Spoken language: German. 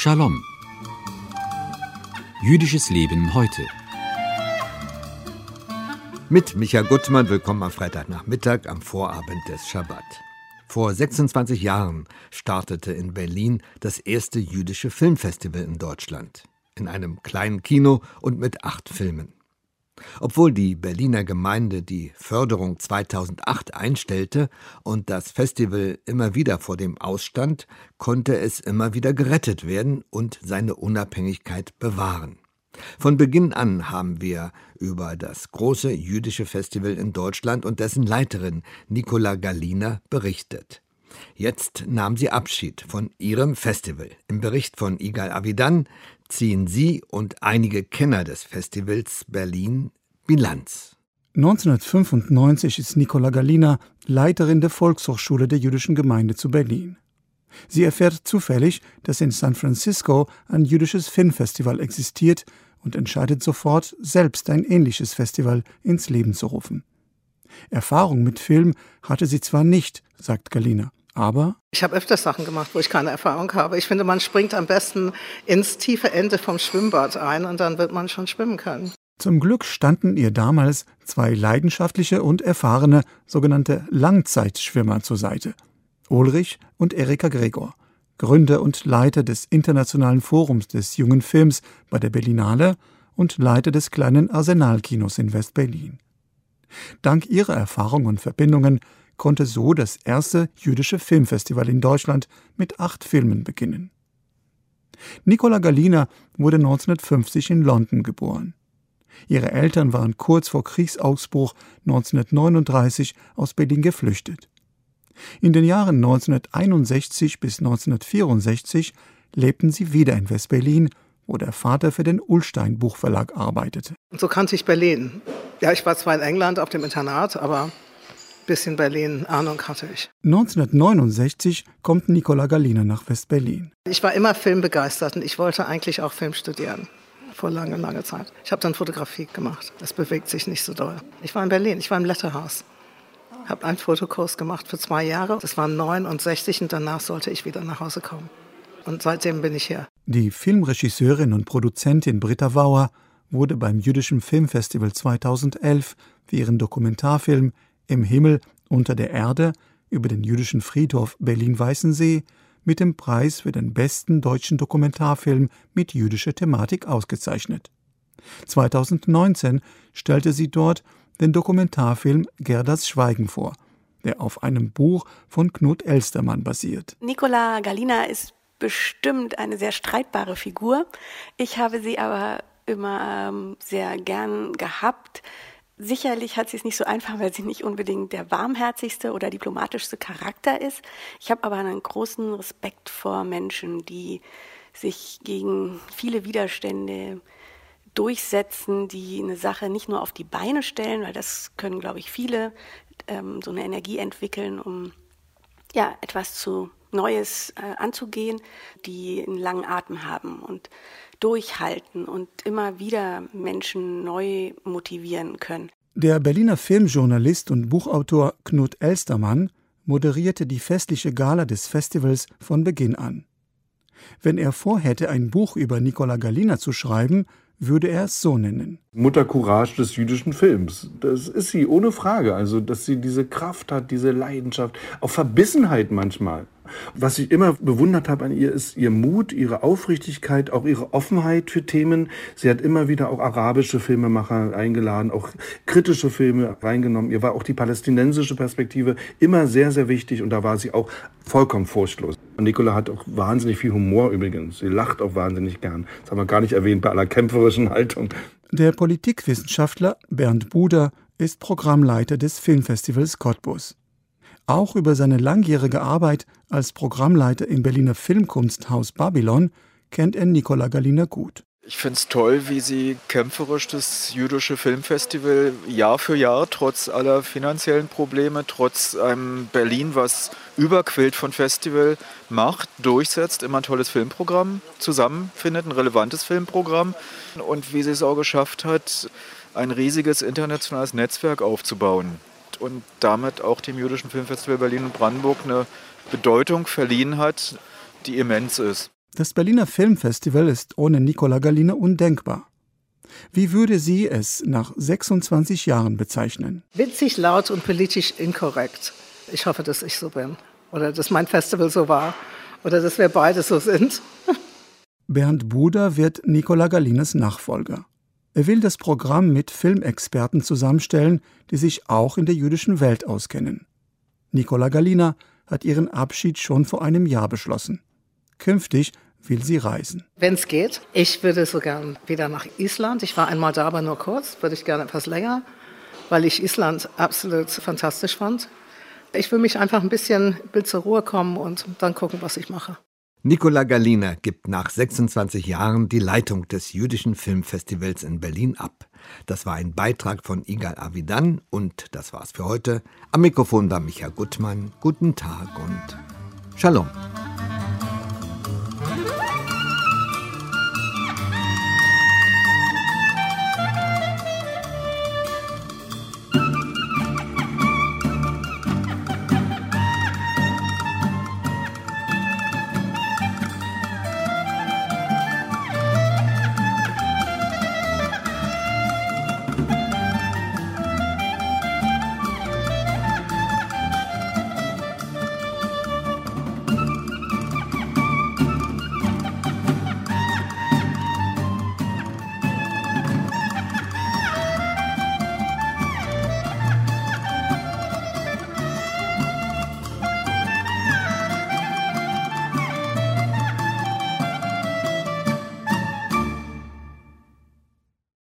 Shalom. Jüdisches Leben heute. Mit Micha Gutmann, willkommen am Freitagnachmittag am Vorabend des Schabbat. Vor 26 Jahren startete in Berlin das erste jüdische Filmfestival in Deutschland. In einem kleinen Kino und mit 8 Filmen. Obwohl die Berliner Gemeinde die Förderung 2008 einstellte und das Festival immer wieder vor dem Ausstand, konnte es immer wieder gerettet werden und seine Unabhängigkeit bewahren. Von Beginn an haben wir über das große jüdische Festival in Deutschland und dessen Leiterin Nicola Gallina berichtet. Jetzt nahm sie Abschied von ihrem Festival. Im Bericht von Igal Avidan ziehen sie und einige Kenner des Festivals Berlin Bilanz. 1995 ist Nicola Gallina Leiterin der Volkshochschule der jüdischen Gemeinde zu Berlin. Sie erfährt zufällig, dass in San Francisco ein jüdisches Filmfestival existiert und entscheidet sofort, selbst ein ähnliches Festival ins Leben zu rufen. Erfahrung mit Film hatte sie zwar nicht, sagt Gallina, aber ich habe öfters Sachen gemacht, wo ich keine Erfahrung habe. Ich finde, man springt am besten ins tiefe Ende vom Schwimmbad ein und dann wird man schon schwimmen können. Zum Glück standen ihr damals 2 leidenschaftliche und erfahrene sogenannte Langzeitschwimmer zur Seite. Ulrich und Erika Gregor, Gründer und Leiter des Internationalen Forums des jungen Films bei der Berlinale und Leiter des kleinen Arsenal-Kinos in West-Berlin. Dank ihrer Erfahrung und Verbindungen konnte so das erste jüdische Filmfestival in Deutschland mit 8 Filmen beginnen. Nicola Gallina wurde 1950 in London geboren. Ihre Eltern waren kurz vor Kriegsausbruch 1939 aus Berlin geflüchtet. In den Jahren 1961 bis 1964 lebten sie wieder in West-Berlin, wo der Vater für den Ullstein Buchverlag arbeitete. Und so kannte ich Berlin. Ja, ich war zwar in England auf dem Internat, aber ein bisschen Berlin Ahnung hatte ich. 1969 kommt Nicola Gallina nach West-Berlin. Ich war immer filmbegeistert und ich wollte eigentlich auch Film studieren. Vor langer Zeit. Ich habe dann Fotografie gemacht. Das bewegt sich nicht so doll. Ich war in Berlin, ich war im Letterhaus. Habe einen Fotokurs gemacht für 2 Jahre. Das war 69 und danach sollte ich wieder nach Hause kommen. Und seitdem bin ich hier. Die Filmregisseurin und Produzentin Britta Wauer wurde beim Jüdischen Filmfestival 2011 für ihren Dokumentarfilm Im Himmel unter der Erde über den jüdischen Friedhof Berlin-Weißensee mit dem Preis für den besten deutschen Dokumentarfilm mit jüdischer Thematik ausgezeichnet. 2019 stellte sie dort den Dokumentarfilm Gerdas Schweigen vor, der auf einem Buch von Knut Elstermann basiert. Nicola Gallina ist bestimmt eine sehr streitbare Figur. Ich habe sie aber immer sehr gern gehabt. Sicherlich hat sie es nicht so einfach, weil sie nicht unbedingt der warmherzigste oder diplomatischste Charakter ist. Ich habe aber einen großen Respekt vor Menschen, die sich gegen viele Widerstände durchsetzen, die eine Sache nicht nur auf die Beine stellen, weil das können, glaube ich, viele, so eine Energie entwickeln, um etwas zu Neues anzugehen, die einen langen Atem haben und durchhalten und immer wieder Menschen neu motivieren können. Der Berliner Filmjournalist und Buchautor Knut Elstermann moderierte die festliche Gala des Festivals von Beginn an. Wenn er vorhätte, ein Buch über Nicola Gallina zu schreiben, würde er es so nennen. Mutter Courage des jüdischen Films. Das ist sie, ohne Frage. Also, dass sie diese Kraft hat, diese Leidenschaft, auch Verbissenheit manchmal. Was ich immer bewundert habe an ihr, ist ihr Mut, ihre Aufrichtigkeit, auch ihre Offenheit für Themen. Sie hat immer wieder auch arabische Filmemacher eingeladen, auch kritische Filme reingenommen. Ihr war auch die palästinensische Perspektive immer sehr, sehr wichtig und da war sie auch vollkommen furchtlos. Und Nicola hat auch wahnsinnig viel Humor übrigens. Sie lacht auch wahnsinnig gern. Das haben wir gar nicht erwähnt bei aller kämpferischen Haltung. Der Politikwissenschaftler Bernd Buder ist Programmleiter des Filmfestivals Cottbus. Auch über seine langjährige Arbeit als Programmleiter im Berliner Filmkunsthaus Babylon kennt er Nicola Gallina gut. Ich finde es toll, wie sie kämpferisch das jüdische Filmfestival Jahr für Jahr, trotz aller finanziellen Probleme, trotz einem Berlin, was überquillt von Festival macht, durchsetzt, immer ein tolles Filmprogramm zusammenfindet, ein relevantes Filmprogramm. Und wie sie es auch geschafft hat, ein riesiges internationales Netzwerk aufzubauen. Und damit auch dem Jüdischen Filmfestival Berlin und Brandenburg eine Bedeutung verliehen hat, die immens ist. Das Berliner Filmfestival ist ohne Nicola Galina undenkbar. Wie würde sie es nach 26 Jahren bezeichnen? Witzig, laut und politisch inkorrekt. Ich hoffe, dass ich so bin. Oder dass mein Festival so war. Oder dass wir beide so sind. Bernd Buder wird Nicola Galinas Nachfolger. Er will das Programm mit Filmexperten zusammenstellen, die sich auch in der jüdischen Welt auskennen. Nicola Galina hat ihren Abschied schon vor einem Jahr beschlossen. Künftig will sie reisen. Wenn es geht. Ich würde so gern wieder nach Island. Ich war einmal da, aber nur kurz. Würde ich gerne etwas länger, weil ich Island absolut fantastisch fand. Ich will mich einfach ein bisschen zur Ruhe kommen und dann gucken, was ich mache. Nicola Galina gibt nach 26 Jahren die Leitung des Jüdischen Filmfestivals in Berlin ab. Das war ein Beitrag von Igal Avidan und das war's für heute. Am Mikrofon war Micha Gutmann. Guten Tag und Shalom.